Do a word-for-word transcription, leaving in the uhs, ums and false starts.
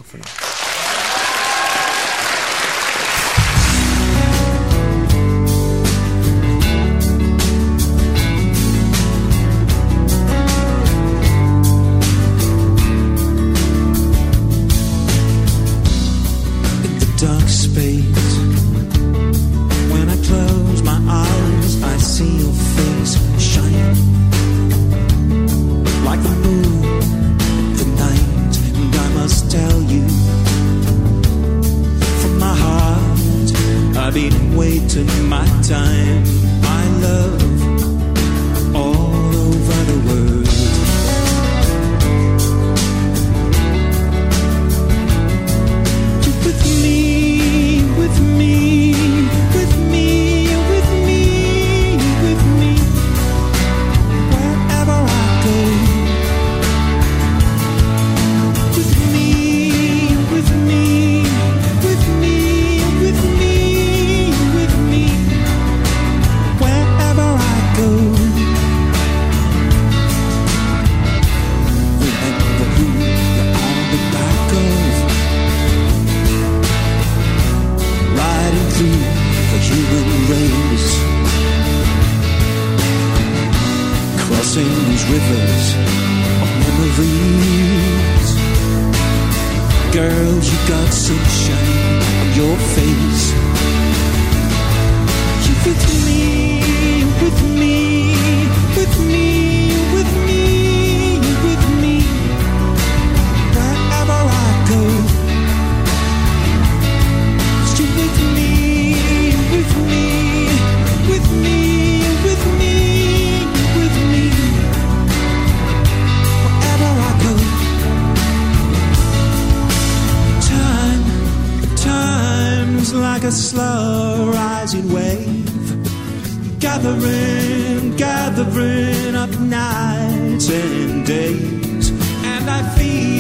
microfono. Dark space. When I close my eyes, I see your face shine like the moon, the night. And I must tell you, from my heart, I've been waiting my time. My love, all over the world. Rivers of memories. Girl, you got sunshine on your face. You with me, with me, with me, with me, with me. Wherever I go, you with me, with me, with me, with me, with me. Like a slow rising wave, gathering, gathering up nights and days, and I feel